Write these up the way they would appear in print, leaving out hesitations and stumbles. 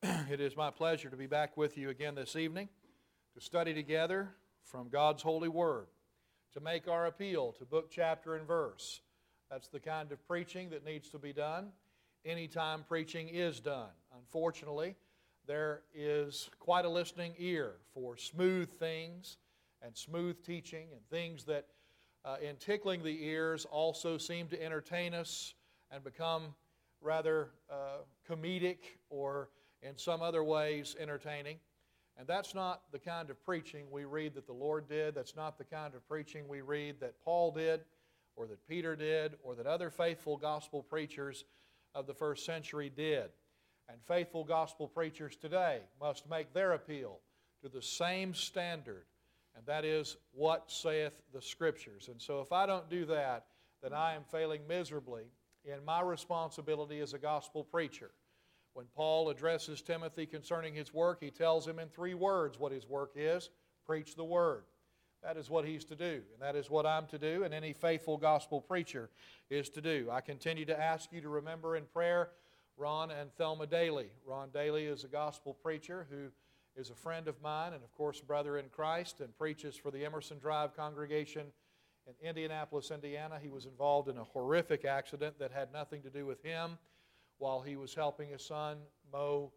It is my pleasure to be back with you again this evening to study together from God's holy word, to make our appeal to book, chapter, and verse. That's the kind of preaching that needs to be done anytime preaching is done. Unfortunately, there is quite a listening ear for smooth things and smooth teaching and things that in tickling the ears also seem to entertain us and become rather comedic or in some other ways entertaining. And that's not the kind of preaching we read that the Lord did. That's not the kind of preaching we read that Paul did or that Peter did or that other faithful gospel preachers of the first century did. And faithful gospel preachers today must make their appeal to the same standard, and that is, what saith the Scriptures. And so if I don't do that, then I am failing miserably in my responsibility as a gospel preacher. When Paul addresses Timothy concerning his work, he tells him in 3 words what his work is: preach the word. That is what he's to do, and that is what I'm to do, and any faithful gospel preacher is to do. I continue to ask you to remember in prayer Ron and Thelma Daly. Ron Daly is a gospel preacher who is a friend of mine and, of course, brother in Christ, and preaches for the Emerson Drive congregation in Indianapolis, Indiana. He was involved in a horrific accident that had nothing to do with him while he was helping his son mow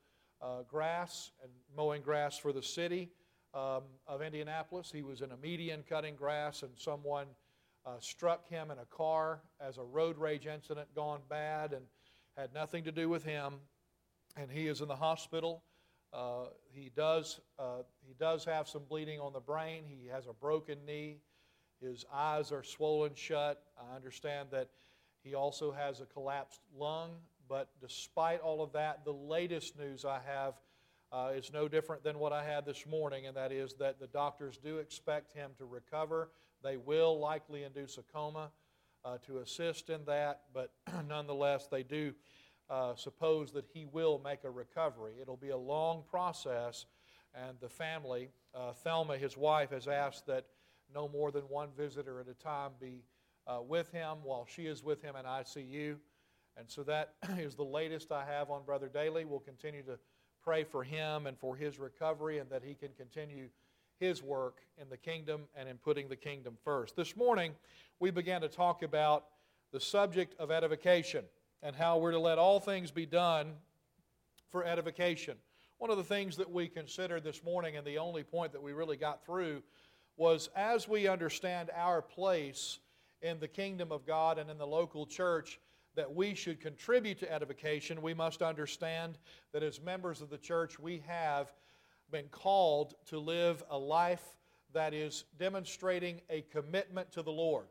grass and mowing grass for the city of Indianapolis. He was in a median cutting grass, and someone struck him in a car as a road rage incident gone bad and had nothing to do with him. And he is in the hospital. He does have some bleeding on the brain. He has a broken knee. His eyes are swollen shut. I understand that he also has a collapsed lung. But despite all of that, the latest news I have is no different than what I had this morning, and that is that the doctors do expect him to recover. They will likely induce a coma to assist in that, but nonetheless, they do suppose that he will make a recovery. It'll be a long process, and the family, Thelma, his wife, has asked that no more than one visitor at a time be with him while she is with him in ICU. And so that is the latest I have on Brother Daly. We'll continue to pray for him and for his recovery, and that he can continue his work in the kingdom and in putting the kingdom first. This morning, we began to talk about the subject of edification and how we're to let all things be done for edification. One of the things that we considered this morning, and the only point that we really got through, was as we understand our place in the kingdom of God and in the local church, that we should contribute to edification, we must understand that as members of the church, we have been called to live a life that is demonstrating a commitment to the Lord.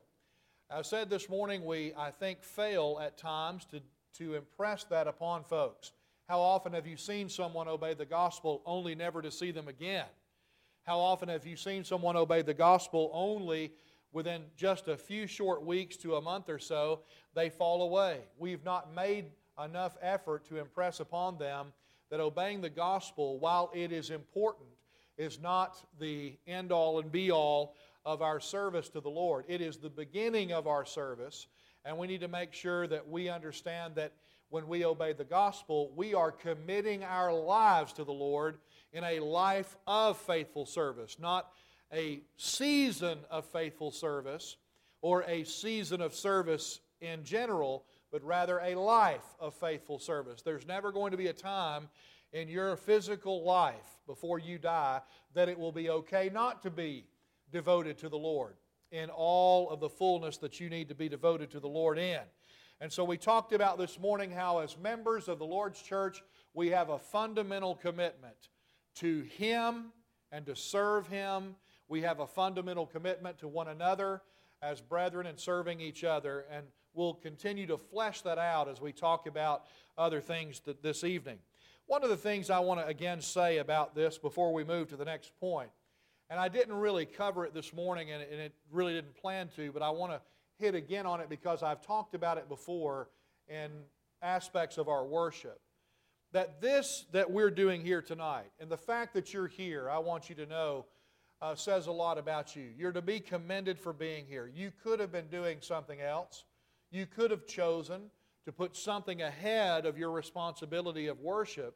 I said this morning, I think, fail at times to impress that upon folks. How often have you seen someone obey the gospel only never to see them again? How often have you seen someone obey the gospel only within just a few short weeks to a month or so, they fall away? We've not made enough effort to impress upon them that obeying the gospel, while it is important, is not the end-all and be-all of our service to the Lord. It is the beginning of our service, and we need to make sure that we understand that when we obey the gospel, we are committing our lives to the Lord in a life of faithful service, not a season of faithful service or a season of service in general, but rather a life of faithful service. There's never going to be a time in your physical life before you die that it will be okay not to be devoted to the Lord in all of the fullness that you need to be devoted to the Lord in. And so we talked about this morning how as members of the Lord's church, we have a fundamental commitment to Him and to serve Him. We have a fundamental commitment to one another as brethren and serving each other, and we'll continue to flesh that out as we talk about other things this evening. One of the things I want to again say about this before we move to the next point, and I didn't really cover it this morning, and it really didn't plan to, but I want to hit again on it because I've talked about it before in aspects of our worship. That this that we're doing here tonight, and the fact that you're here, I want you to know, says a lot about you. You're to be commended for being here. You could have been doing something else. You could have chosen to put something ahead of your responsibility of worship.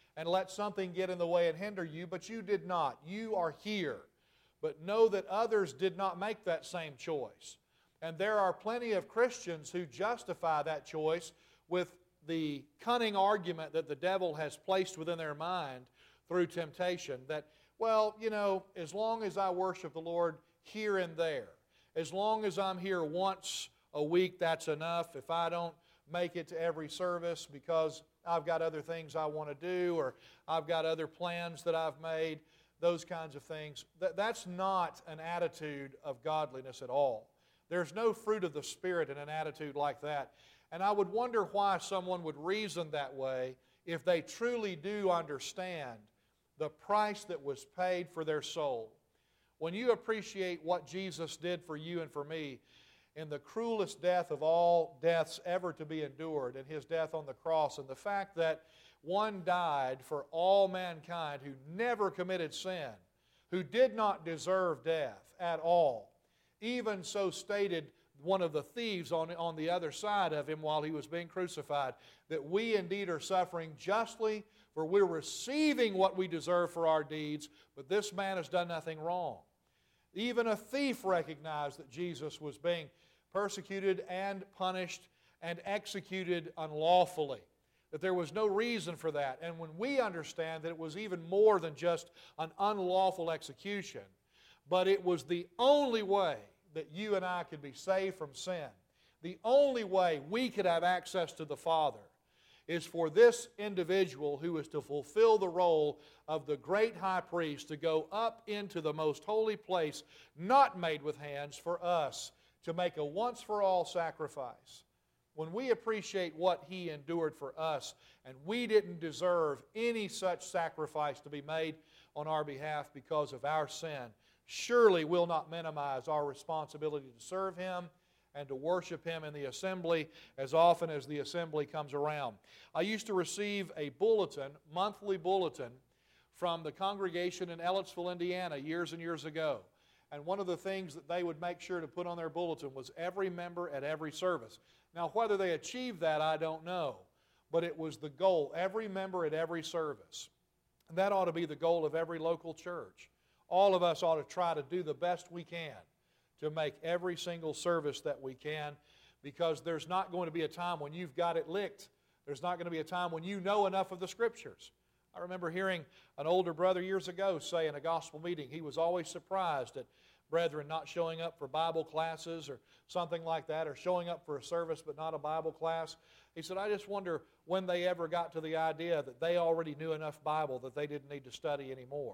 and let something get in the way and hinder you, but you did not. You are here. But know that others did not make that same choice. And there are plenty of Christians who justify that choice with the cunning argument that the devil has placed within their mind through temptation that, well, you know, as long as I worship the Lord here and there, as long as I'm here once a week, that's enough. If I don't make it to every service because I've got other things I want to do or I've got other plans that I've made, those kinds of things, that's not an attitude of godliness at all. There's no fruit of the Spirit in an attitude like that. And I would wonder why someone would reason that way if they truly do understand the price that was paid for their soul. When you appreciate what Jesus did for you and for me in the cruelest death of all deaths ever to be endured, in His death on the cross, and the fact that one died for all mankind who never committed sin, who did not deserve death at all, even so stated one of the thieves on the other side of Him while He was being crucified, that we indeed are suffering justly, for we're receiving what we deserve for our deeds, but this man has done nothing wrong. Even a thief recognized that Jesus was being persecuted and punished and executed unlawfully, that there was no reason for that. And when we understand that it was even more than just an unlawful execution, but it was the only way that you and I could be saved from sin, the only way we could have access to the Father, is for this individual who is to fulfill the role of the great high priest to go up into the most holy place, not made with hands, for us to make a once-for-all sacrifice. When we appreciate what He endured for us, and we didn't deserve any such sacrifice to be made on our behalf because of our sin, surely we'll not minimize our responsibility to serve Him and to worship Him in the assembly as often as the assembly comes around. I used to receive a bulletin, monthly bulletin, from the congregation in Ellettsville, Indiana, years and years ago. And one of the things that they would make sure to put on their bulletin was every member at every service. Now, whether they achieved that, I don't know. But it was the goal, every member at every service. And that ought to be the goal of every local church. All of us ought to try to do the best we can to make every single service that we can, because there's not going to be a time when you've got it licked. There's not going to be a time when you know enough of the Scriptures. I remember hearing an older brother years ago say in a gospel meeting he was always surprised at brethren not showing up for Bible classes or something like that, or showing up for a service but not a Bible class. He said, I just wonder when they ever got to the idea that they already knew enough Bible that they didn't need to study anymore.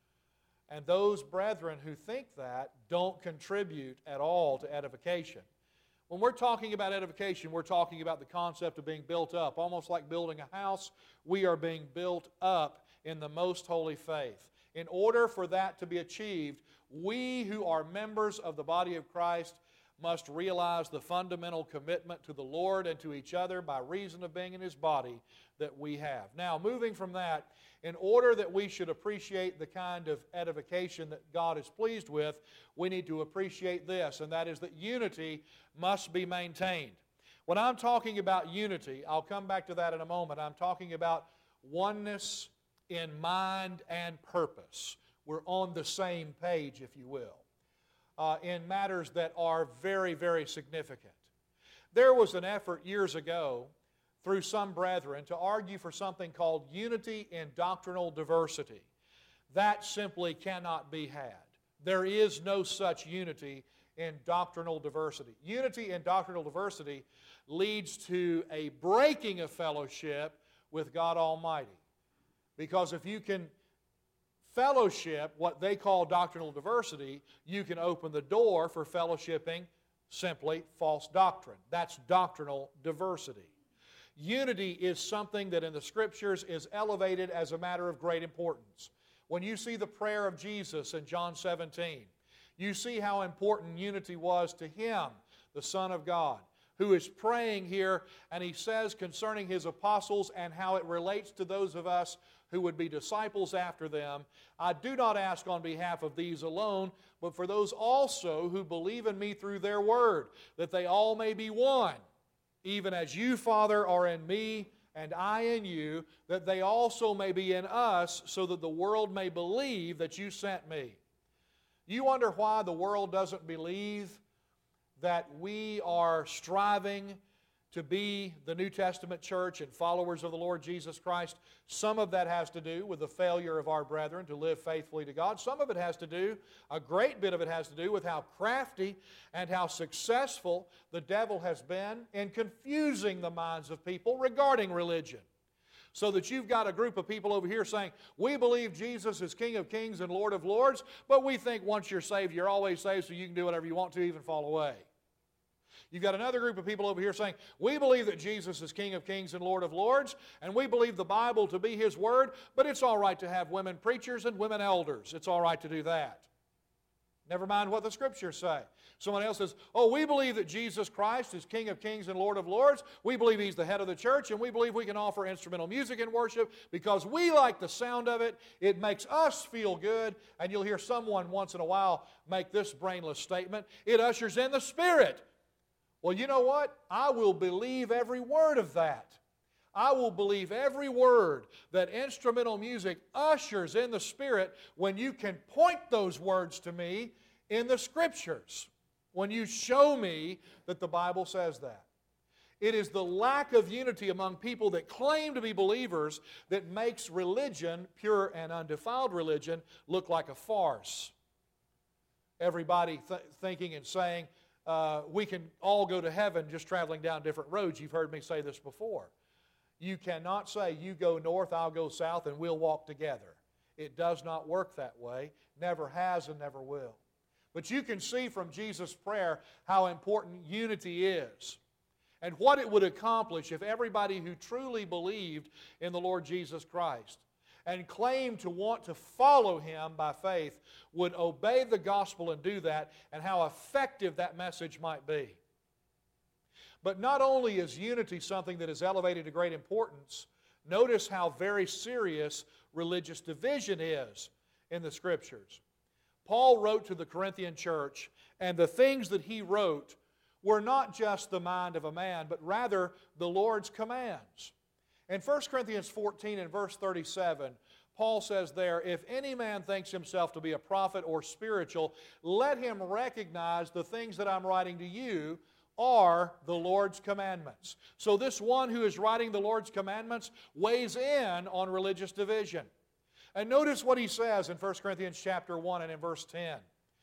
And those brethren who think that don't contribute at all to edification. When we're talking about edification, we're talking about the concept of being built up. Almost like building a house, we are being built up in the most holy faith. In order for that to be achieved, we who are members of the body of Christ must realize the fundamental commitment to the Lord and to each other by reason of being in His body that we have. Now, moving from that, in order that we should appreciate the kind of edification that God is pleased with, we need to appreciate this, and that is that unity must be maintained. When I'm talking about unity, I'll come back to that in a moment. I'm talking about oneness in mind and purpose. We're on the same page, if you will, in matters that are very, very significant. There was an effort years ago through some brethren to argue for something called unity in doctrinal diversity. That simply cannot be had. There is no such unity in doctrinal diversity. Unity in doctrinal diversity leads to a breaking of fellowship with God Almighty. Because if you can fellowship what they call doctrinal diversity, you can open the door for fellowshipping simply false doctrine. That's doctrinal diversity. Unity is something that in the Scriptures is elevated as a matter of great importance. When you see the prayer of Jesus in John 17, you see how important unity was to Him, the Son of God, who is praying here, and He says concerning His apostles and how it relates to those of us who would be disciples after them, I do not ask on behalf of these alone, but for those also who believe in Me through their word, that they all may be one, even as You, Father, are in Me, and I in you, that they also may be in us, so that the world may believe that you sent me. You wonder why the world doesn't believe that we are striving to be the New Testament church and followers of the Lord Jesus Christ? Some of that has to do with the failure of our brethren to live faithfully to God. Some of it has to do, a great bit of it has to do with how crafty and how successful the devil has been in confusing the minds of people regarding religion. So that you've got a group of people over here saying, we believe Jesus is King of Kings and Lord of Lords, but we think once you're saved, you're always saved, so you can do whatever you want to, even fall away. You've got another group of people over here saying, we believe that Jesus is King of Kings and Lord of Lords, and we believe the Bible to be His Word, but it's all right to have women preachers and women elders. It's all right to do that. Never mind what the Scriptures say. Someone else says, oh, we believe that Jesus Christ is King of Kings and Lord of Lords. We believe He's the head of the church, and we believe we can offer instrumental music in worship because we like the sound of it. It makes us feel good, and you'll hear someone once in a while make this brainless statement, it ushers in the Spirit. Well, you know what? I will believe every word of that. I will believe every word that instrumental music ushers in the Spirit when you can point those words to me in the Scriptures, when you show me that the Bible says that. It is the lack of unity among people that claim to be believers that makes religion, pure and undefiled religion, look like a farce. Everybody thinking and saying, we can all go to heaven just traveling down different roads. You've heard me say this before. You cannot say, you go north, I'll go south, and we'll walk together. It does not work that way. Never has and never will. But you can see from Jesus' prayer how important unity is and what it would accomplish if everybody who truly believed in the Lord Jesus Christ and claimed to want to follow Him by faith would obey the gospel and do that, and how effective that message might be. But not only is unity something that is elevated to great importance, notice how very serious religious division is in the Scriptures. Paul wrote to the Corinthian church, and the things that he wrote were not just the mind of a man, but rather the Lord's commands. In 1 Corinthians 14 and verse 37, Paul says there, if any man thinks himself to be a prophet or spiritual, let him recognize the things that I'm writing to you are the Lord's commandments. So this one who is writing the Lord's commandments weighs in on religious division. And notice what he says in 1 Corinthians chapter 1 and in verse 10.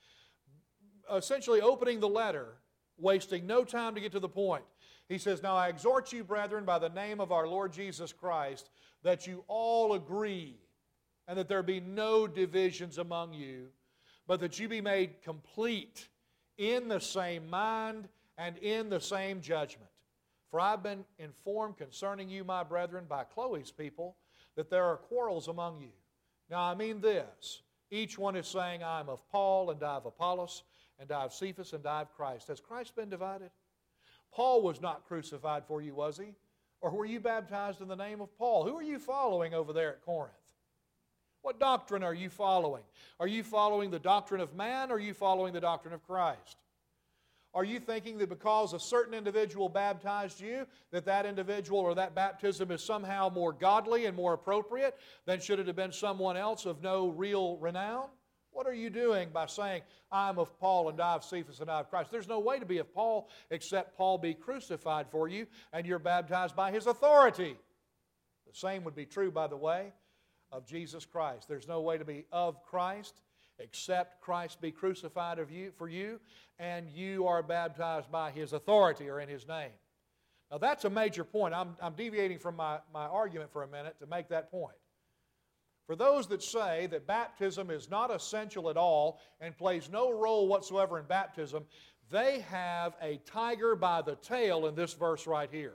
Essentially opening the letter, wasting no time to get to the point. He says, now I exhort you, brethren, by the name of our Lord Jesus Christ, that you all agree, and that there be no divisions among you, but that you be made complete in the same mind and in the same judgment. For I've been informed concerning you, my brethren, by Chloe's people, that there are quarrels among you. Now I mean this, each one is saying, I am of Paul, and I of Apollos, and I of Cephas, and I of Christ. Has Christ been divided? Paul was not crucified for you, was he? Or were you baptized in the name of Paul? Who are you following over there at Corinth? What doctrine are you following? Are you following the doctrine of man, or are you following the doctrine of Christ? Are you thinking that because a certain individual baptized you, that that individual or that baptism is somehow more godly and more appropriate than should it have been someone else of no real renown? What are you doing by saying, I'm of Paul, and I of Cephas, and I of Christ? There's no way to be of Paul except Paul be crucified for you, and you're baptized by his authority. The same would be true, by the way, of Jesus Christ. There's no way to be of Christ except Christ be crucified for you, and you are baptized by his authority or in his name. Now that's a major point. I'm deviating from my argument for a minute to make that point. For those that say that baptism is not essential at all and plays no role whatsoever in baptism, they have a tiger by the tail in this verse right here.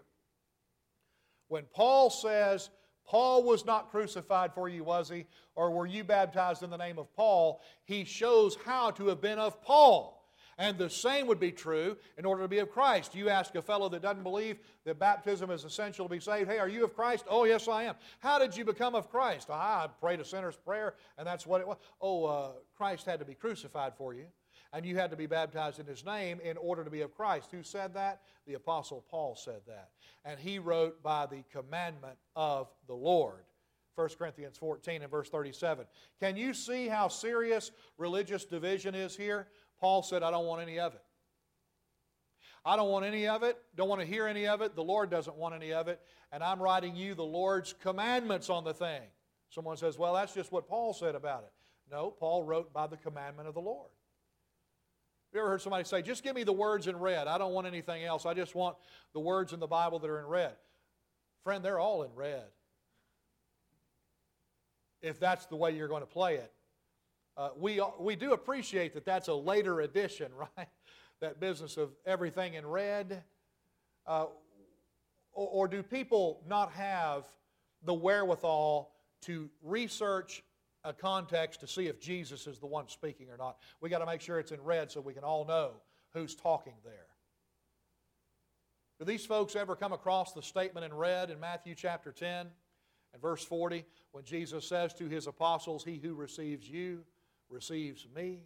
When Paul says, Paul was not crucified for you, was he? Or were you baptized in the name of Paul? He shows how to have been of Paul. And the same would be true in order to be of Christ. You ask a fellow that doesn't believe that baptism is essential to be saved, hey, are you of Christ? Oh, yes, I am. How did you become of Christ? I prayed a sinner's prayer, and that's what it was. Oh, Christ had to be crucified for you. and you had to be baptized in His name in order to be of Christ. Who said that? The Apostle Paul said that. And he wrote by the commandment of the Lord. 1 Corinthians 14 and verse 37. Can you see how serious religious division is here? Paul said, I don't want any of it. I don't want any of it, don't want to hear any of it. The Lord doesn't want any of it. And I'm writing you the Lord's commandments on the thing. Someone says, well, that's just what Paul said about it. No, Paul wrote by the commandment of the Lord. Have you ever heard somebody say, just give me the words in red. I don't want anything else. I just want the words in the Bible that are in red. Friend, they're all in red. If that's the way you're going to play it. We do appreciate that that's a later edition, right? That business of everything in red. Or do people not have the wherewithal to research a context to see if Jesus is the one speaking or not? We've got to make sure it's in red so we can all know who's talking there. Do these folks ever come across the statement in red in Matthew chapter 10 and verse 40 when Jesus says to His apostles, he who receives you receives me?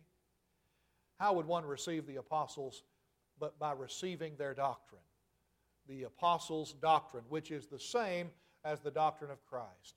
How would one receive the apostles but by receiving their doctrine? The apostles' doctrine, which is the same as the doctrine of Christ.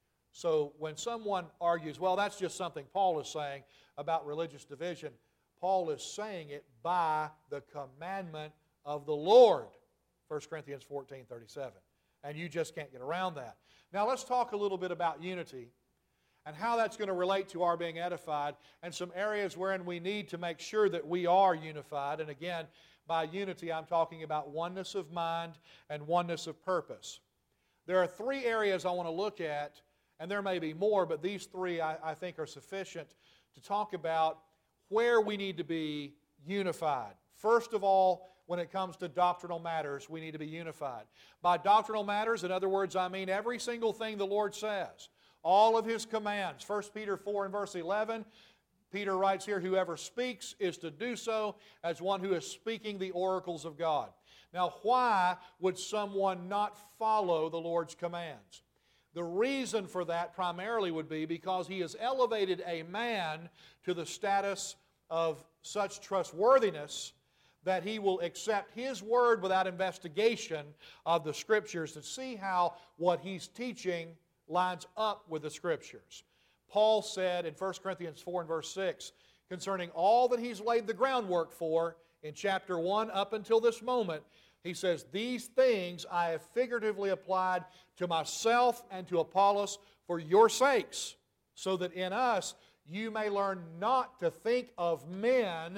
So when someone argues, well, that's just something Paul is saying about religious division, Paul is saying it by the commandment of the Lord. 1 Corinthians 14:37. And you just can't get around that. Now let's talk a little bit about unity and how that's going to relate to our being edified, and some areas wherein we need to make sure that we are unified. And again, by unity I'm talking about oneness of mind and oneness of purpose. There are three areas I want to look at, and there may be more, but these three I think are sufficient to talk about where we need to be unified. First of all, when it comes to doctrinal matters, we need to be unified. By doctrinal matters, in other words, I mean every single thing the Lord says. All of His commands. 1 Peter 4 and verse 11, Peter writes here, whoever speaks is to do so as one who is speaking the oracles of God. Now, why would someone not follow the Lord's commands? The reason for that primarily would be because He has elevated a man to the status of such trustworthiness that he will accept his word without investigation of the Scriptures to see how what he's teaching lines up with the Scriptures. Paul said in 1 Corinthians 4 and verse 6, concerning all that he's laid the groundwork for in chapter 1 up until this moment, he says, these things I have figuratively applied to myself and to Apollos for your sakes, so that in us you may learn not to think of men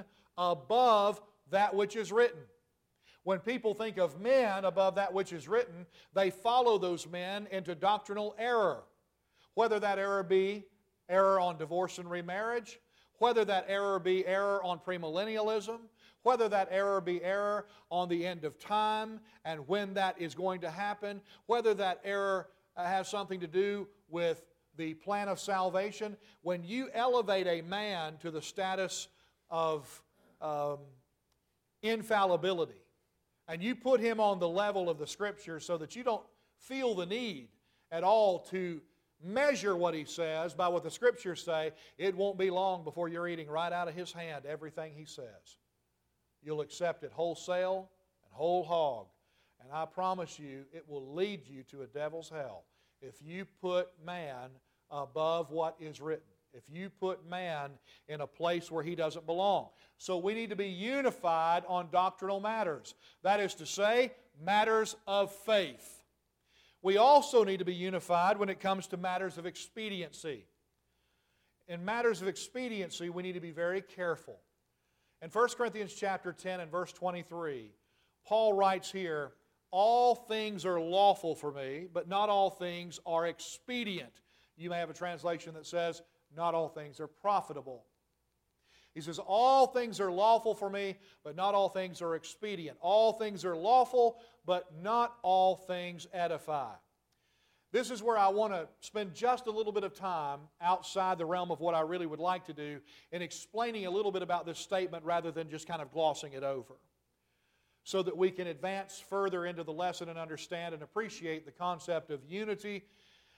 above that which is written. When people think of men above that which is written, they follow those men into doctrinal error. Whether that error be error on divorce and remarriage, whether that error be error on premillennialism, whether that error be error on the end of time and when that is going to happen, whether that error has something to do with the plan of salvation. When you elevate a man to the status of infallibility, and you put him on the level of the Scripture so that you don't feel the need at all to measure what he says by what the Scriptures say, it won't be long before you're eating right out of his hand everything he says. You'll accept it wholesale and whole hog. And I promise you, it will lead you to a devil's hell if you put man above what is written. If you put man in a place where he doesn't belong. So we need to be unified on doctrinal matters. That is to say, matters of faith. We also need to be unified when it comes to matters of expediency. In matters of expediency, we need to be very careful. In 1 Corinthians chapter 10 and verse 23, Paul writes here, all things are lawful for me, but not all things are expedient. You may have a translation that says, not all things are profitable. He says, all things are lawful for me, but not all things are expedient. All things are lawful, but not all things edify. This is where I want to spend just a little bit of time outside the realm of what I really would like to do in explaining a little bit about this statement rather than just kind of glossing it over, so that we can advance further into the lesson and understand and appreciate the concept of unity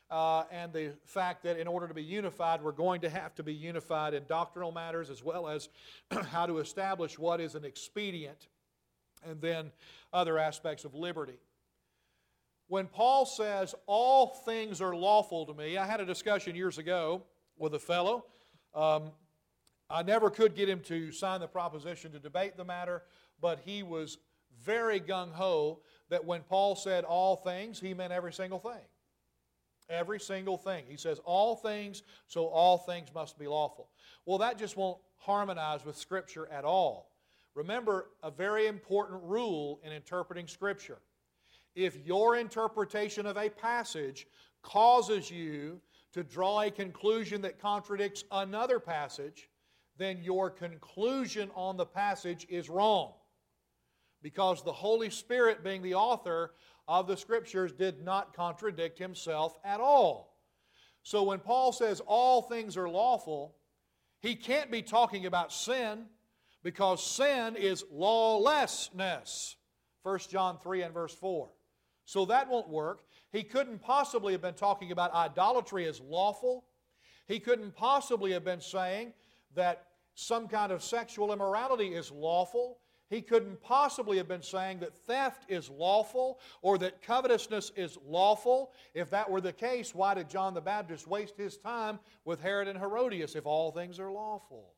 and the fact that in order to be unified, we're going to have to be unified in doctrinal matters as well as how to establish what is an expedient, and then other aspects of liberty. When Paul says, all things are lawful to me, I had a discussion years ago with a fellow. I never could get him to sign the proposition to debate the matter, but he was very gung-ho that when Paul said all things, he meant every single thing. Every single thing. He says all things, so all things must be lawful. Well, that just won't harmonize with Scripture at all. Remember a very important rule in interpreting Scripture. If your interpretation of a passage causes you to draw a conclusion that contradicts another passage, then your conclusion on the passage is wrong. Because the Holy Spirit, being the author of the Scriptures, did not contradict Himself at all. So when Paul says all things are lawful, he can't be talking about sin, because sin is lawlessness. 1 John 3 and verse 4. So that won't work. He couldn't possibly have been talking about idolatry as lawful. He couldn't possibly have been saying that some kind of sexual immorality is lawful. He couldn't possibly have been saying that theft is lawful or that covetousness is lawful. If that were the case, why did John the Baptist waste his time with Herod and Herodias if all things are lawful?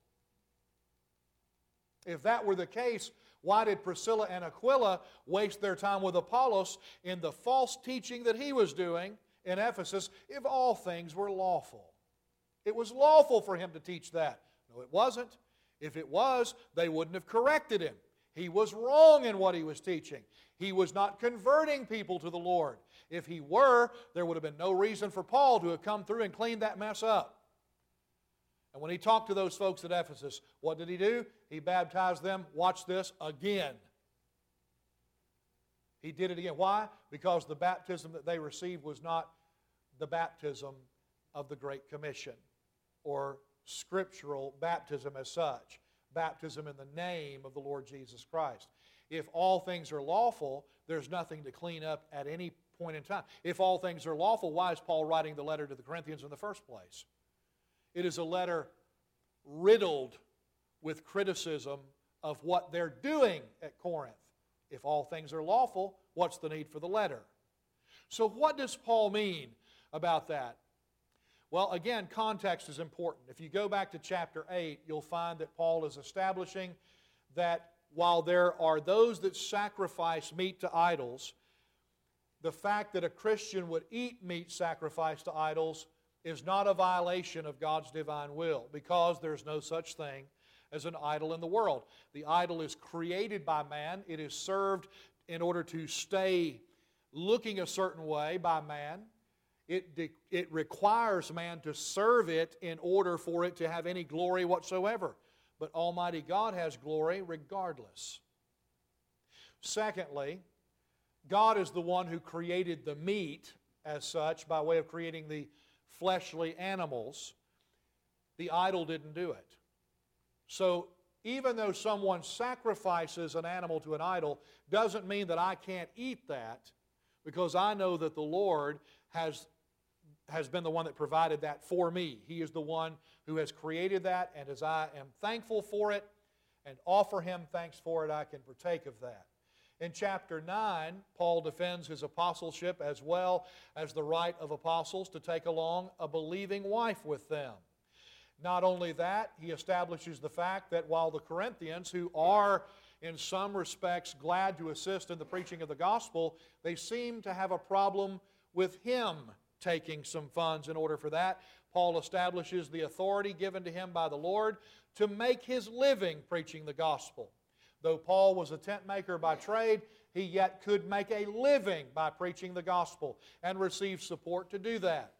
If that were the case, why did Priscilla and Aquila waste their time with Apollos in the false teaching that he was doing in Ephesus if all things were lawful? It was lawful for him to teach that. No, it wasn't. If it was, they wouldn't have corrected him. He was wrong in what he was teaching. He was not converting people to the Lord. If he were, there would have been no reason for Paul to have come through and cleaned that mess up. And when he talked to those folks at Ephesus, what did he do? He baptized them, watch this, again. He did it again. Why? Because the baptism that they received was not the baptism of the Great Commission or scriptural baptism as such. Baptism in the name of the Lord Jesus Christ. If all things are lawful, there's nothing to clean up at any point in time. If all things are lawful, why is Paul writing the letter to the Corinthians in the first place? It is a letter riddled with criticism of what they're doing at Corinth. If all things are lawful, what's the need for the letter? So what does Paul mean about that? Well, again, context is important. If you go back to chapter 8, you'll find that Paul is establishing that while there are those that sacrifice meat to idols, the fact that a Christian would eat meat sacrificed to idols is not a violation of God's divine will, because there's no such thing as an idol in the world. The idol is created by man. It is served in order to stay looking a certain way by man. It requires man to serve it in order for it to have any glory whatsoever. But Almighty God has glory regardless. Secondly, God is the one who created the meat as such by way of creating the fleshly animals. The idol didn't do it. So even though someone sacrifices an animal to an idol, doesn't mean that I can't eat that, because I know that the Lord has been the one that provided that for me. He is the one who has created that, and as I am thankful for it and offer Him thanks for it, I can partake of that. In chapter 9, Paul defends his apostleship as well as the right of apostles to take along a believing wife with them. Not only that, he establishes the fact that while the Corinthians, who are in some respects glad to assist in the preaching of the gospel, they seem to have a problem with him taking some funds in order for that. Paul establishes the authority given to him by the Lord to make his living preaching the gospel. Though Paul was a tent maker by trade, he yet could make a living by preaching the gospel and receive support to do that.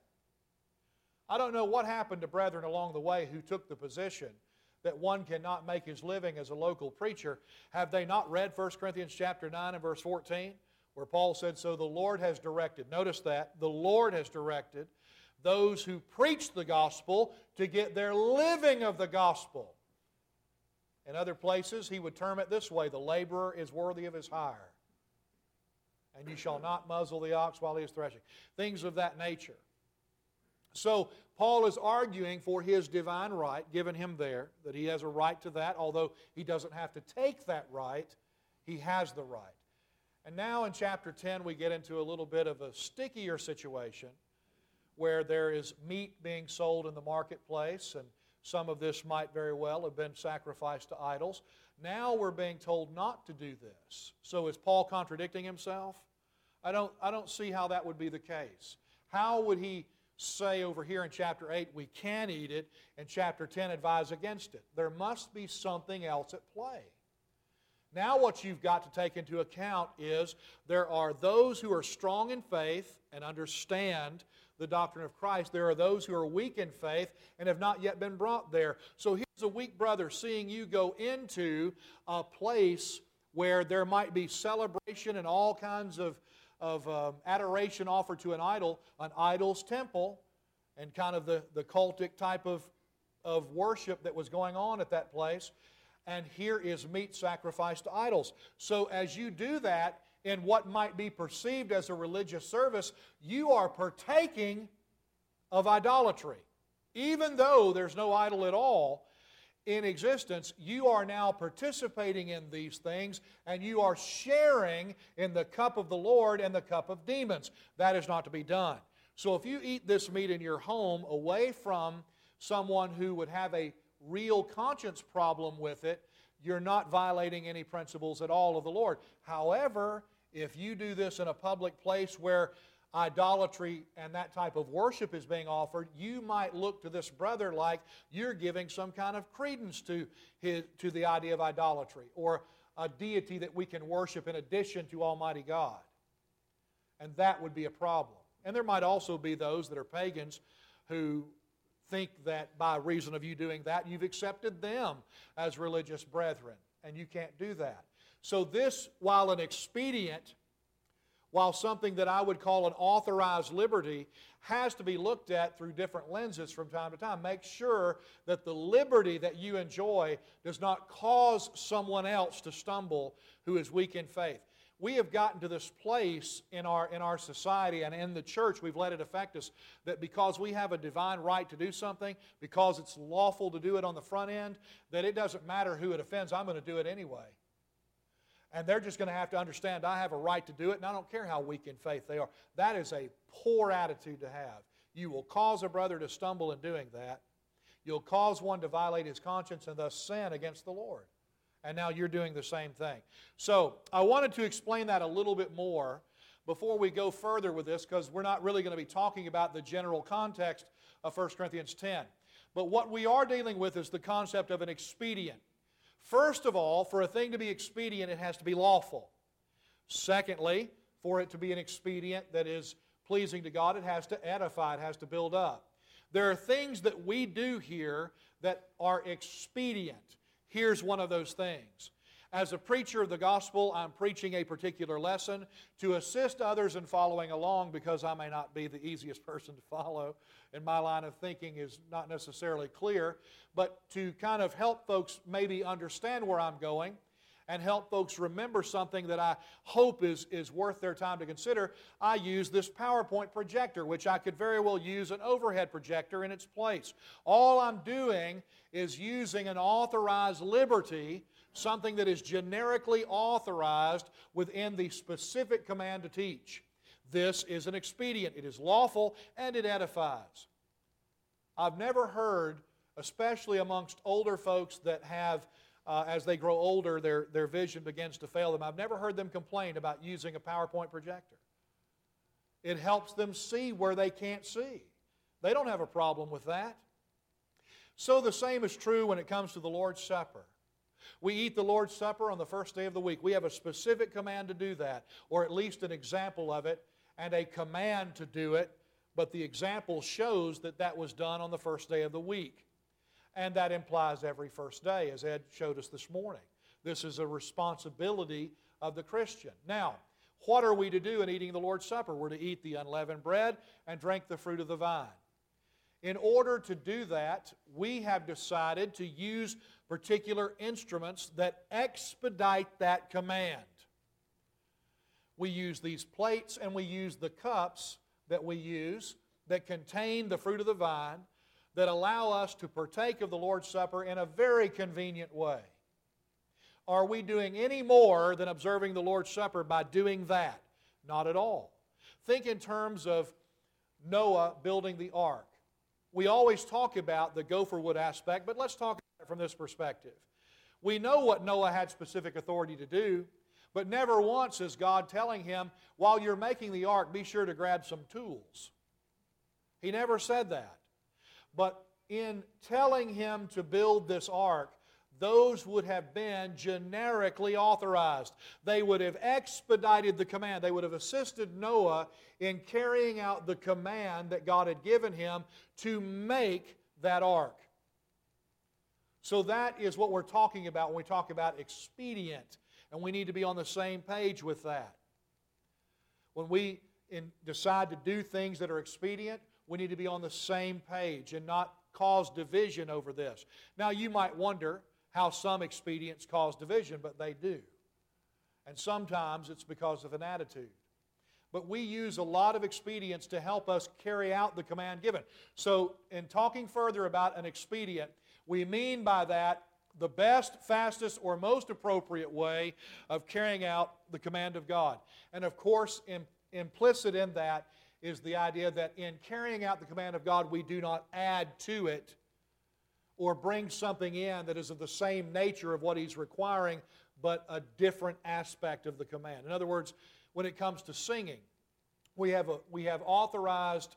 I don't know what happened to brethren along the way who took the position that one cannot make his living as a local preacher. Have they not read 1 Corinthians chapter 9 and verse 14, where Paul said, so the Lord has directed, notice that, the Lord has directed those who preach the gospel to get their living of the gospel. In other places, he would term it this way, the laborer is worthy of his hire. And you shall not muzzle the ox while he is threshing. Things of that nature. So Paul is arguing for his divine right given him there, that he has a right to that, although he doesn't have to take that right, he has the right. And now in chapter 10 we get into a little bit of a stickier situation where there is meat being sold in the marketplace, and some of this might very well have been sacrificed to idols. Now we're being told not to do this. So is Paul contradicting himself? I don't see how that would be the case. How would he say over here in chapter 8 we can eat it, and chapter 10 advise against it? There must be something else at play. Now what you've got to take into account is there are those who are strong in faith and understand the doctrine of Christ. There are those who are weak in faith and have not yet been brought there. So here's a weak brother seeing you go into a place where there might be celebration and all kinds of adoration offered to an idol's temple, and kind of the cultic type of worship that was going on at that place. And here is meat sacrificed to idols. So as you do that in what might be perceived as a religious service, you are partaking of idolatry. Even though there's no idol at all in existence, you are now participating in these things, and you are sharing in the cup of the Lord and the cup of demons. That is not to be done. So if you eat this meat in your home away from someone who would have a real conscience problem with it, you're not violating any principles at all of the Lord. However, if you do this in a public place where idolatry and that type of worship is being offered, you might look to this brother like you're giving some kind of credence to the idea of idolatry, or a deity that we can worship in addition to Almighty God. And that would be a problem. And there might also be those that are pagans who think that by reason of you doing that, you've accepted them as religious brethren, and you can't do that. So this, while an expedient, while something that I would call an authorized liberty, has to be looked at through different lenses from time to time. Make sure that the liberty that you enjoy does not cause someone else to stumble who is weak in faith. We have gotten to this place in our society and in the church, we've let it affect us, that because we have a divine right to do something, because it's lawful to do it on the front end, that it doesn't matter who it offends, I'm going to do it anyway. And they're just going to have to understand I have a right to do it, and I don't care how weak in faith they are. That is a poor attitude to have. You will cause a brother to stumble in doing that. You'll cause one to violate his conscience and thus sin against the Lord. And now you're doing the same thing. So I wanted to explain that a little bit more before we go further with this, because we're not really going to be talking about the general context of 1 Corinthians 10. But what we are dealing with is the concept of an expedient. First of all, for a thing to be expedient, it has to be lawful. Secondly, for it to be an expedient that is pleasing to God, it has to edify, it has to build up. There are things that we do here that are expedient. Here's one of those things. As a preacher of the gospel, I'm preaching a particular lesson to assist others in following along, because I may not be the easiest person to follow, and my line of thinking is not necessarily clear, but to kind of help folks maybe understand where I'm going and help folks remember something that I hope is worth their time to consider, I use this PowerPoint projector, which I could very well use an overhead projector in its place. All I'm doing is using an authorized liberty, something that is generically authorized within the specific command to teach. This is an expedient. It is lawful and it edifies. I've never heard, especially amongst older folks that have, as they grow older, their vision begins to fail them. I've never heard them complain about using a PowerPoint projector. It helps them see where they can't see. They don't have a problem with that. So the same is true when it comes to the Lord's Supper. We eat the Lord's Supper on the first day of the week. We have a specific command to do that, or at least an example of it, and a command to do it, but the example shows that that was done on the first day of the week. And that implies every first day, as Ed showed us this morning. This is a responsibility of the Christian. Now, what are we to do in eating the Lord's Supper? We're to eat the unleavened bread and drink the fruit of the vine. In order to do that, we have decided to use particular instruments that expedite that command. We use these plates and we use the cups that we use that contain the fruit of the vine that allow us to partake of the Lord's Supper in a very convenient way. Are we doing any more than observing the Lord's Supper by doing that? Not at all. Think in terms of Noah building the ark. We always talk about the gopher wood aspect, but let's talk about it from this perspective. We know what Noah had specific authority to do, but never once is God telling him, while you're making the ark, be sure to grab some tools. He never said that. But in telling him to build this ark, those would have been generically authorized. They would have expedited the command. They would have assisted Noah in carrying out the command that God had given him to make that ark. So that is what we're talking about when we talk about expedient. And we need to be on the same page with that. When we decide to do things that are expedient, we need to be on the same page and not cause division over this. Now you might wonder how some expedients cause division, but they do. And sometimes it's because of an attitude. But we use a lot of expedients to help us carry out the command given. So in talking further about an expedient, we mean by that the best, fastest, or most appropriate way of carrying out the command of God. And of course, implicit in that is the idea that in carrying out the command of God, we do not add to it or bring something in that is of the same nature of what He's requiring, but a different aspect of the command. In other words, when it comes to singing, we have authorized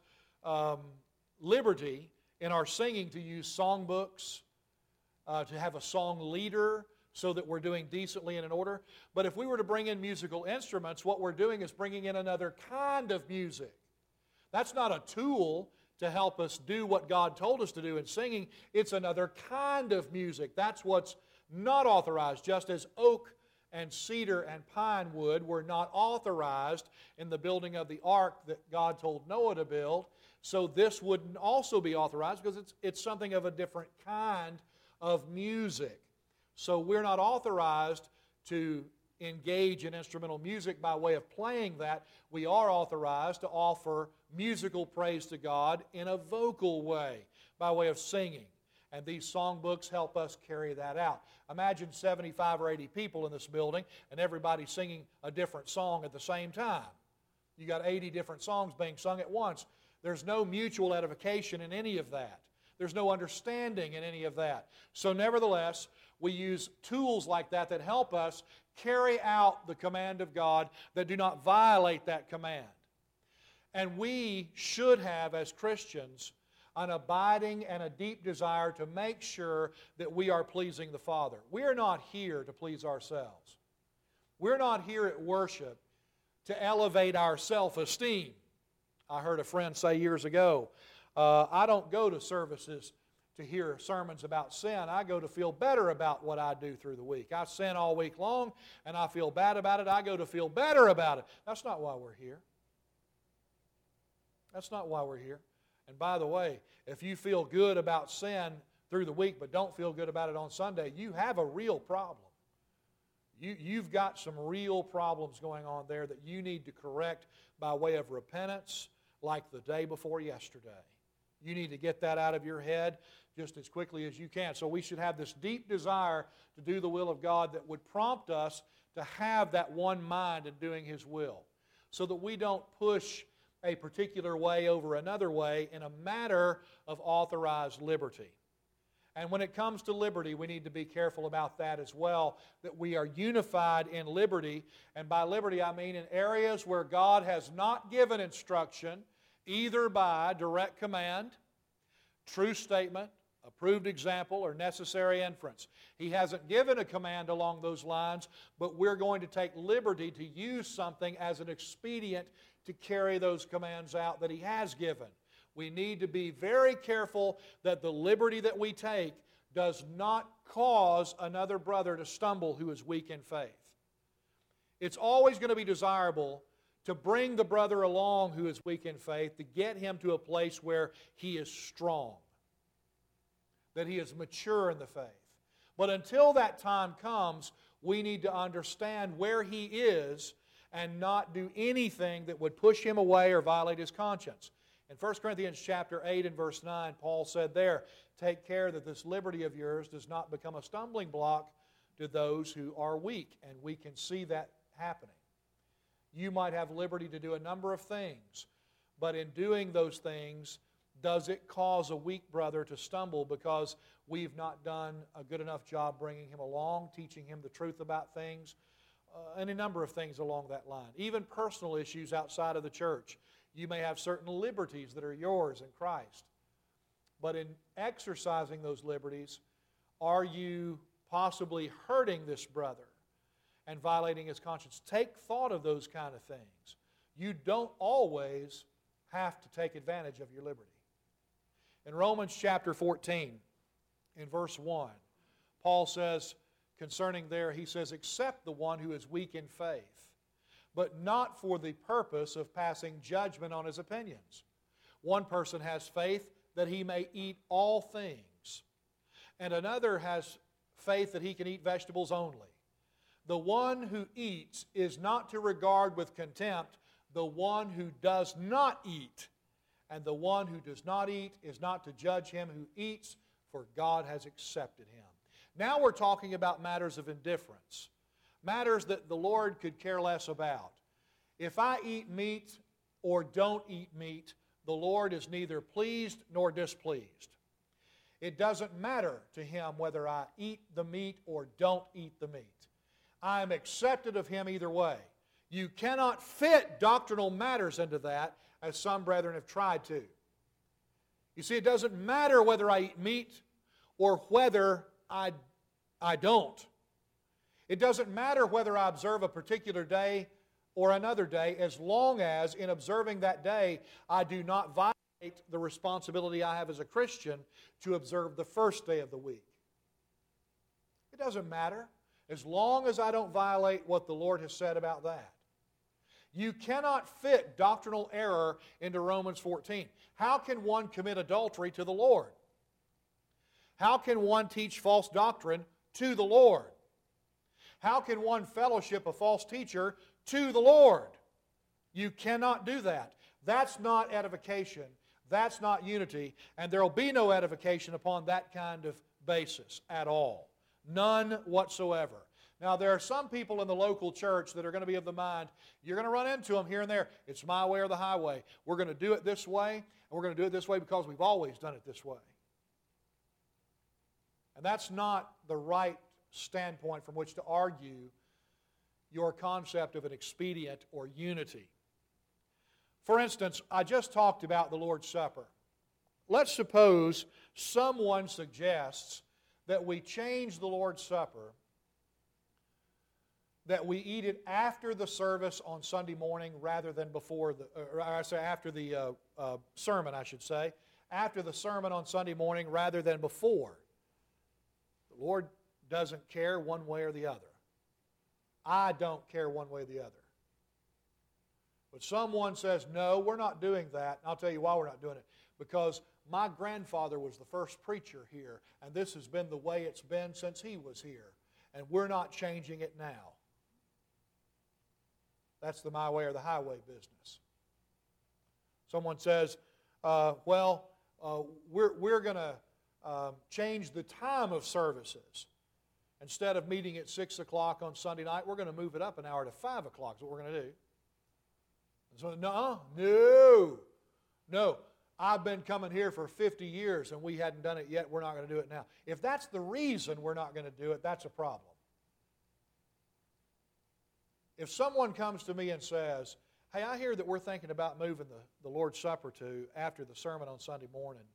liberty in our singing to use songbooks, to have a song leader so that we're doing decently and in order. But if we were to bring in musical instruments, what we're doing is bringing in another kind of music. That's not a tool to help us do what God told us to do in singing. It's another kind of music. That's what's not authorized, just as oak and cedar and pine wood were not authorized in the building of the ark that God told Noah to build. So this wouldn't also be authorized because it's something of a different kind of music. So we're not authorized to engage in instrumental music by way of playing that. We are authorized to offer musical praise to God in a vocal way by way of singing. And these songbooks help us carry that out. Imagine 75 or 80 people in this building and everybody singing a different song at the same time. You got 80 different songs being sung at once. There's no mutual edification in any of that. There's no understanding in any of that. So nevertheless, we use tools like that that help us carry out the command of God that do not violate that command. And we should have, as Christians, an abiding and a deep desire to make sure that we are pleasing the Father. We are not here to please ourselves. We're not here at worship to elevate our self-esteem. I heard a friend say years ago, I don't go to services to hear sermons about sin. I go to feel better about what I do through the week. I sin all week long and I feel bad about it. I go to feel better about it. That's not why we're here. That's not why we're here. And by the way, if you feel good about sin through the week but don't feel good about it on Sunday, you have a real problem. You've got some real problems going on there that you need to correct by way of repentance like the day before yesterday. You need to get that out of your head just as quickly as you can. So we should have this deep desire to do the will of God that would prompt us to have that one mind in doing His will, so that we don't push a particular way over another way in a matter of authorized liberty. And when it comes to liberty, we need to be careful about that as well, that we are unified in liberty. And by liberty, I mean in areas where God has not given instruction, either by direct command, true statement, approved example, or necessary inference. He hasn't given a command along those lines, but we're going to take liberty to use something as an expedient to carry those commands out that He has given. We need to be very careful that the liberty that we take does not cause another brother to stumble who is weak in faith. It's always going to be desirable to bring the brother along who is weak in faith, to get him to a place where he is strong, that he is mature in the faith. But until that time comes, we need to understand where he is and not do anything that would push him away or violate his conscience. In 1 Corinthians chapter 8 and verse 9, Paul said there, take care that this liberty of yours does not become a stumbling block to those who are weak. And we can see that happening. You might have liberty to do a number of things, but in doing those things, does it cause a weak brother to stumble because we've not done a good enough job bringing him along, teaching him the truth about things, and a number of things along that line. Even personal issues outside of the church. You may have certain liberties that are yours in Christ. But in exercising those liberties, are you possibly hurting this brother and violating his conscience? Take thought of those kind of things. You don't always have to take advantage of your liberty. In Romans chapter 14, in verse 1, Paul says concerning there, he says, "Accept the one who is weak in faith, but not for the purpose of passing judgment on his opinions. One person has faith that he may eat all things, and another has faith that he can eat vegetables only. The one who eats is not to regard with contempt the one who does not eat, and the one who does not eat is not to judge him who eats, for God has accepted him." Now we're talking about matters of indifference, matters that the Lord could care less about. If I eat meat or don't eat meat, the Lord is neither pleased nor displeased. It doesn't matter to Him whether I eat the meat or don't eat the meat. I am accepted of Him either way. You cannot fit doctrinal matters into that, as some brethren have tried to. You see, it doesn't matter whether I eat meat or whether I don't. It doesn't matter whether I observe a particular day or another day, as long as in observing that day I do not violate the responsibility I have as a Christian to observe the first day of the week. It doesn't matter, as long as I don't violate what the Lord has said about that. You cannot fit doctrinal error into Romans 14. How can one commit adultery to the Lord? How can one teach false doctrine to the Lord? How can one fellowship a false teacher to the Lord? You cannot do that. That's not edification. That's not unity. And there will be no edification upon that kind of basis at all. None whatsoever. Now, there are some people in the local church that are going to be of the mind, you're going to run into them here and there. It's my way or the highway. We're going to do it this way, and we're going to do it this way because we've always done it this way. And that's not the right standpoint from which to argue your concept of an expedient or unity. For instance, I just talked about the Lord's Supper. Let's suppose someone suggests that we change the Lord's Supper, that we eat it after the service on Sunday morning rather than before after the sermon, I should say. After the sermon on Sunday morning rather than before. The Lord doesn't care one way or the other. I don't care one way or the other. But someone says, no, we're not doing that. And I'll tell you why we're not doing it. Because my grandfather was the first preacher here, and this has been the way it's been since he was here. And we're not changing it now. That's the my way or the highway business. Someone says, we're going to change the time of services. Instead of meeting at 6 o'clock on Sunday night, we're going to move it up an hour to 5 o'clock is what we're going to do. So, no. I've been coming here for 50 years and we hadn't done it yet. We're not going to do it now. If that's the reason we're not going to do it, that's a problem. If someone comes to me and says, hey, I hear that we're thinking about moving the Lord's Supper to after the sermon on Sunday morning.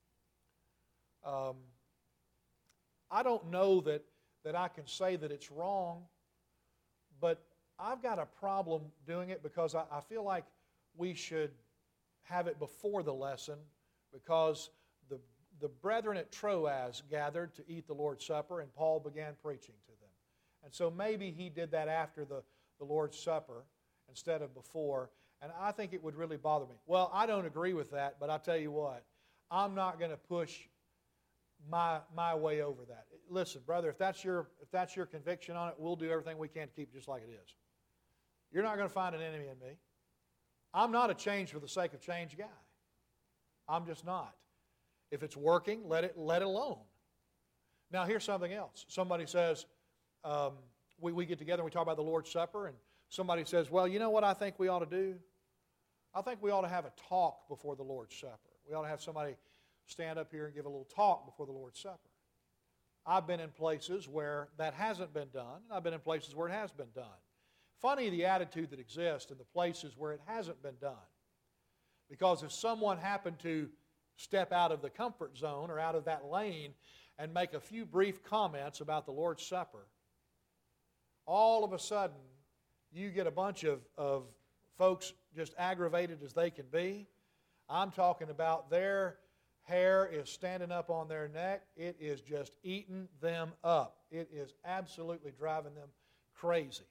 I don't know that I can say that it's wrong, but I've got a problem doing it because I feel like we should have it before the lesson because the brethren at Troas gathered to eat the Lord's Supper and Paul began preaching to them. And so maybe he did that after the Lord's Supper instead of before, and I think it would really bother me. Well, I don't agree with that, but I'll tell you what, I'm not going to push my way over that. Listen, brother, if that's your conviction on it, we'll do everything we can to keep it just like it is. You're not going to find an enemy in me. I'm not a change for the sake of change guy. I'm just not. If it's working, let it alone. Now, here's something else. Somebody says, we get together and we talk about the Lord's Supper, and somebody says, well, you know what I think we ought to do? I think we ought to have a talk before the Lord's Supper. We ought to have somebody stand up here and give a little talk before the Lord's Supper. I've been in places where that hasn't been done, and I've been in places where it has been done. Funny the attitude that exists in the places where it hasn't been done. Because if someone happened to step out of the comfort zone or out of that lane and make a few brief comments about the Lord's Supper, all of a sudden you get a bunch of folks just aggravated as they can be. I'm talking about their hair is standing up on their neck. It is just eating them up. It is absolutely driving them crazy.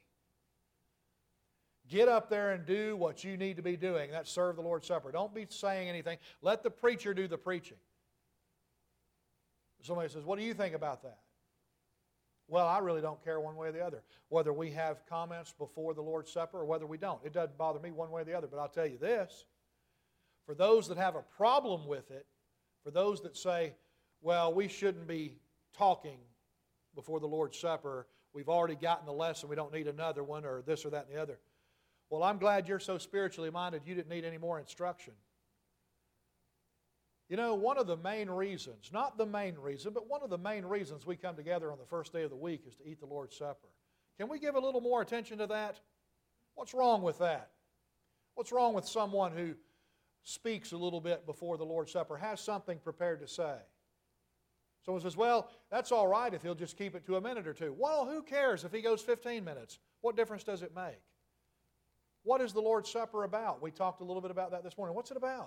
Get up there and do what you need to be doing. That's serve the Lord's Supper. Don't be saying anything. Let the preacher do the preaching. Somebody says, what do you think about that? Well, I really don't care one way or the other, whether we have comments before the Lord's Supper or whether we don't. It doesn't bother me one way or the other, but I'll tell you this. For those that have a problem with it, for those that say, well, we shouldn't be talking before the Lord's Supper, we've already gotten the lesson, we don't need another one, or this or that and the other. Well, I'm glad you're so spiritually minded you didn't need any more instruction. You know, one of the main reasons, not the main reason, but one of the main reasons we come together on the first day of the week is to eat the Lord's Supper. Can we give a little more attention to that? What's wrong with that? What's wrong with someone who speaks a little bit before the Lord's Supper, has something prepared to say? Someone says, well, that's all right if he'll just keep it to a minute or two. Well, who cares if he goes 15 minutes? What difference does it make? What is the Lord's Supper about? We talked a little bit about that this morning. What's it about?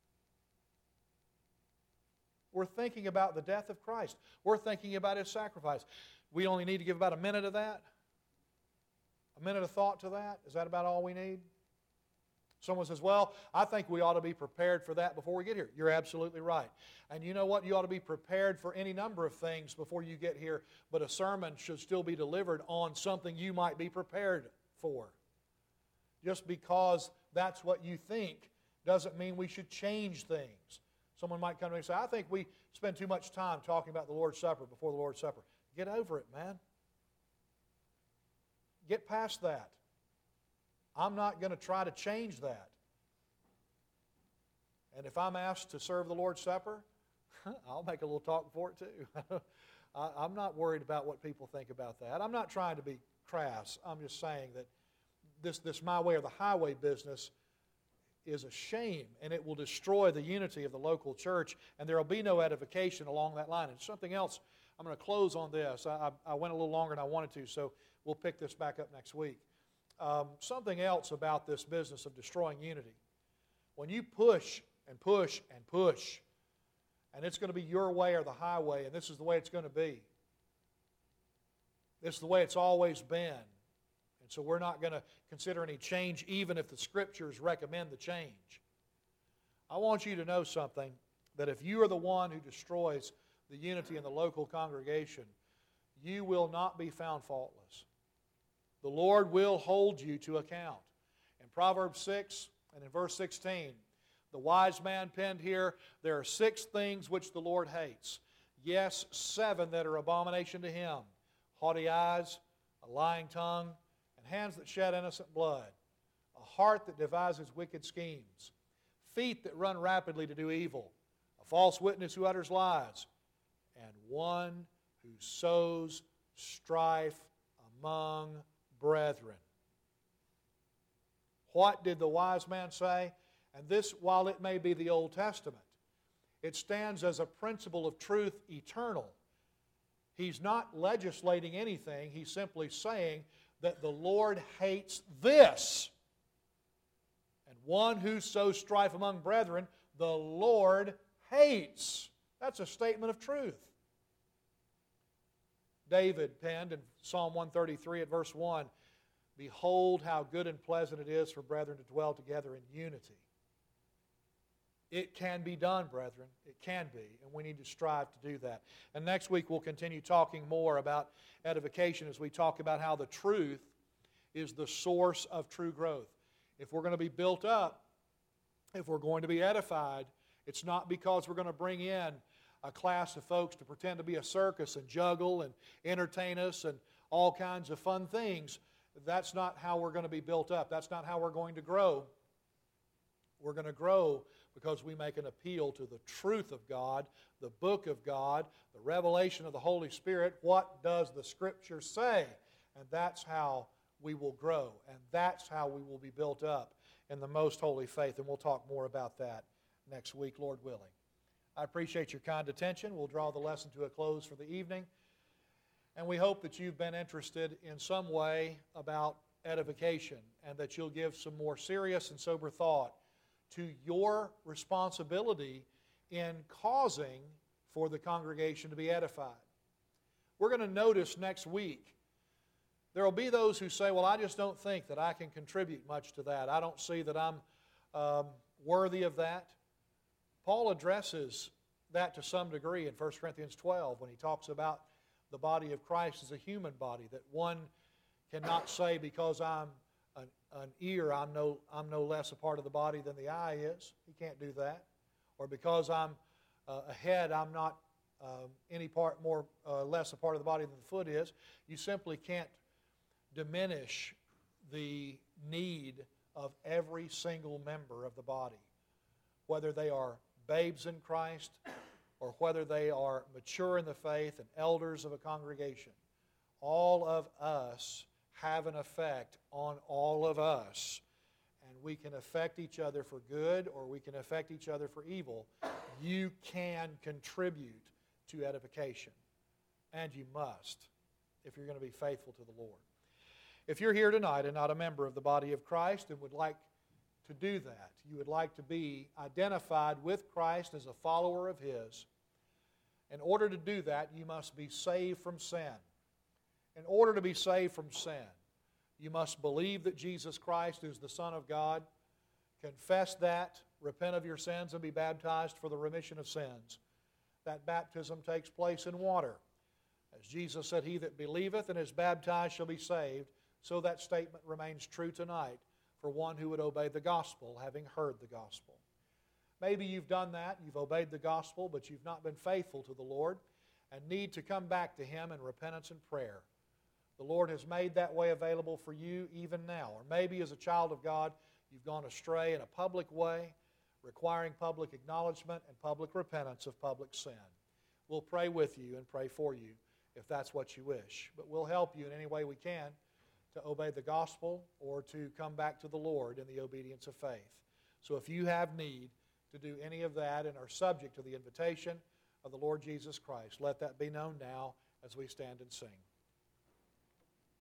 We're thinking about the death of Christ. We're thinking about His sacrifice. We only need to give about a minute of that? A minute of thought to that? Is that about all we need? Someone says, well, I think we ought to be prepared for that before we get here. You're absolutely right. And you know what? You ought to be prepared for any number of things before you get here, but a sermon should still be delivered on something you might be prepared for. Just because that's what you think doesn't mean we should change things. Someone might come to me and say, I think we spend too much time talking about the Lord's Supper before the Lord's Supper. Get over it, man. Get past that. I'm not going to try to change that. And if I'm asked to serve the Lord's Supper, I'll make a little talk before it too. I'm not worried about what people think about that. I'm not trying to be crass. I'm just saying that this my way or the highway business is a shame, and it will destroy the unity of the local church, and there will be no edification along that line. And something else, I'm going to close on this. I went a little longer than I wanted to, so we'll pick this back up next week. Something else about this business of destroying unity. When you push and push and push, and it's going to be your way or the highway, and this is the way it's going to be. This is the way it's always been. And so we're not going to consider any change even if the Scriptures recommend the change. I want you to know something, that if you are the one who destroys the unity in the local congregation, you will not be found faultless. The Lord will hold you to account. In Proverbs 6 and in verse 16, the wise man penned here, there are 6 things which the Lord hates. Yes, 7 that are abomination to Him. Haughty eyes, a lying tongue, and hands that shed innocent blood. A heart that devises wicked schemes. Feet that run rapidly to do evil. A false witness who utters lies. And one who sows strife among brethren. What did the wise man say? And this, while it may be the Old Testament, it stands as a principle of truth eternal. He's not legislating anything. He's simply saying that the Lord hates this. And one who sows strife among brethren, the Lord hates. That's a statement of truth. David penned in Psalm 133 at verse 1, behold how good and pleasant it is for brethren to dwell together in unity. It can be done, brethren. It can be, and we need to strive to do that. And next week we'll continue talking more about edification as we talk about how the truth is the source of true growth. If we're going to be built up, if we're going to be edified, It's not because we're going to bring in a class of folks to pretend to be a circus and juggle and entertain us and all kinds of fun things. That's not how we're going to be built up. That's not how we're going to grow. We're going to grow because we make an appeal to the truth of God, the book of God, the revelation of the Holy Spirit. What does the Scripture say? And that's how we will grow, and that's how we will be built up in the most holy faith. And we'll talk more about that next week, Lord willing. I appreciate your kind attention. We'll draw the lesson to a close for the evening. And we hope that you've been interested in some way about edification and that you'll give some more serious and sober thought to your responsibility in causing for the congregation to be edified. We're going to notice next week there will be those who say, well, I just don't think that I can contribute much to that. I don't see that I'm worthy of that. Paul addresses that to some degree in 1 Corinthians 12 when he talks about the body of Christ as a human body, that one cannot say because I'm an ear, I'm no less a part of the body than the eye is. He can't do that. Or because I'm a head, I'm not any part more less a part of the body than the foot is. You simply can't diminish the need of every single member of the body, whether they are babes in Christ or whether they are mature in the faith and elders of a congregation. All of us have an effect on all of us, and we can affect each other for good or we can affect each other for evil. You can contribute to edification, and you must if you're going to be faithful to the Lord. If you're here tonight and not a member of the body of Christ and would like to do that, you would like to be identified with Christ as a follower of His, in order to do that, you must be saved from sin. In order to be saved from sin, you must believe that Jesus Christ is the Son of God, confess that, repent of your sins, and be baptized for the remission of sins. That baptism takes place in water. As Jesus said, he that believeth and is baptized shall be saved. So that statement remains true tonight for one who would obey the gospel, having heard the gospel. Maybe you've done that, you've obeyed the gospel, but you've not been faithful to the Lord and need to come back to Him in repentance and prayer. The Lord has made that way available for you even now. Or maybe as a child of God, you've gone astray in a public way, requiring public acknowledgement and public repentance of public sin. We'll pray with you and pray for you if that's what you wish. But we'll help you in any way we can to obey the gospel or to come back to the Lord in the obedience of faith. So if you have need to do any of that and are subject to the invitation of the Lord Jesus Christ, let that be known now as we stand and sing.